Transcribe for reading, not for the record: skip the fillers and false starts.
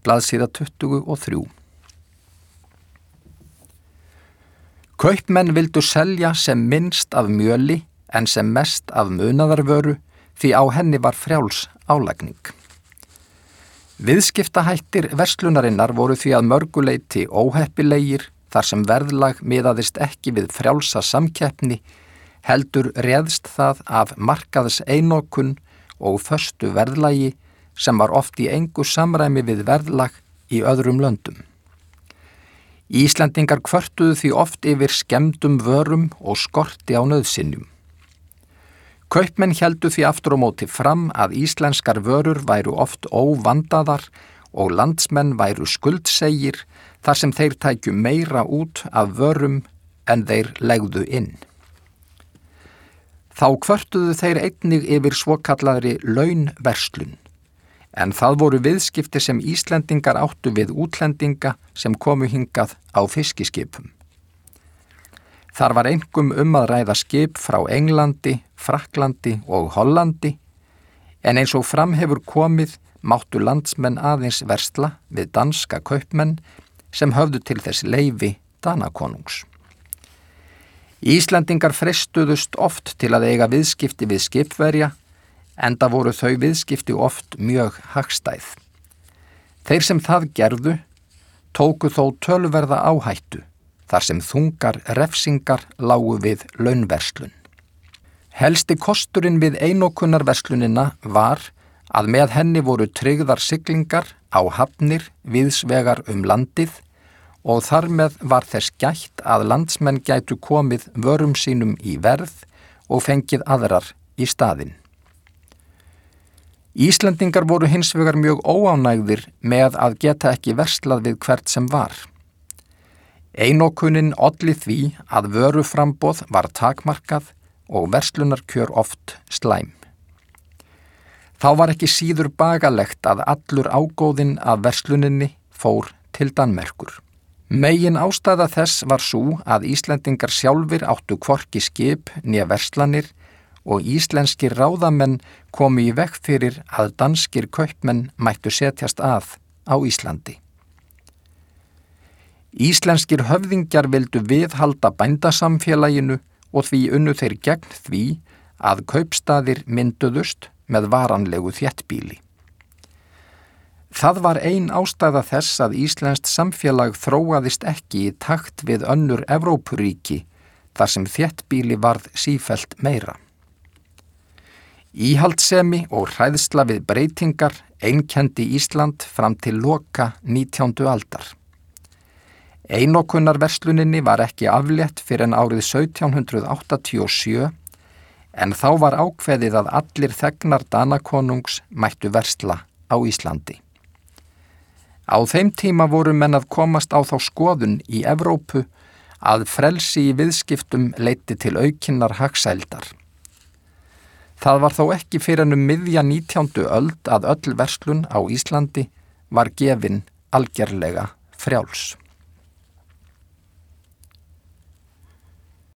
blaðsíða 23. Kaupmenn vildu selja sem minnst af mjöli en sem mest af munaðarvöru því á henni var frjáls álagning. Viðskiptahættir verslunarinnar voru því að mörguleyti óheppilegir þar sem verðlag miðaðist ekki við frjálsa samkeppni, heldur réðst það af markaðs einokun og föstu verðlagi sem var oft í engu samræmi við verðlag í öðrum löndum. Íslendingar kvörtuðu því oft yfir skemmdum vörum og skorti á nauðsynjum. Kaupmenn héldu því aftur á móti fram að íslenskar vörur væru oft óvandaðar og landsmenn væru skuldsegir þar sem þeir tækju meira út af vörum en þeir legðu inn. Þá kvörtuðu þeir einnig yfir svokallaðri launverslun, en það voru viðskipti sem Íslendingar áttu við útlendinga sem komu hingað á fiskiskipum. Þar var einkum að ræða skip frá Englandi, Frakklandi og Hollandi, en eins og fram hefur komið máttu landsmenn aðeins versla við danska kaupmenn sem höfðu til þess leyfi Danakonungs. Íslendingar freistuðust oft til að eiga viðskipti við skipverja, enda voru þau viðskipti oft mjög hagstæð. Þeir sem það gerðu tóku þó töluverða áhættu, þar sem þungar refsingar lágu við launverslun. Helsti kosturinn við einokunarverslunina var að með henni voru tryggðar siglingar á hafnir víðsvegar landið og þar með var þess gætt að landsmenn gætu komið vörum sínum í verð og fengið aðrar í staðinn. Íslendingar voru hins vegar mjög óánægðir með að geta ekki verslað við hvert sem var. Einokunin olli því að vöruframboð var takmarkað og verslunarkjör oft slæm. Þá var ekki síður bagalegt að allur ágóðinn af versluninni fór til Danmerkur. Megin ástæða þess var sú að Íslendingar sjálfir áttu hvorki skip né verslanir og íslenskir ráðamenn komu í veg fyrir að danskir kaupmenn mættu setjast að á Íslandi. Íslenskir höfðingjar vildu viðhalda bændasamfélaginu og því unnu þeir gegn því að kaupstaðir mynduðust með varanlegu þéttbýli. Það var ein ástæða þess að íslenskt samfélag þróaðist ekki í takt við önnur Evrópuríki þar sem þéttbýli varð sífellt meira. Íhaldssemi og hræðsla við breytingar einkenndi Ísland fram til loka 19. aldar. Einokunarversluninni var ekki aflétt fyrr en árið 1787, en þá var ákveðið að allir þegnar Danakonungs mættu versla á Íslandi. Á þeim tíma voru menn að komast á þá skoðun í Evrópu að frelsi í viðskiptum leiddi til aukinnar hagsældar. Það var þó ekki fyrr en miðja 19. öld að öll verslun á Íslandi var gefin algerlega frjáls.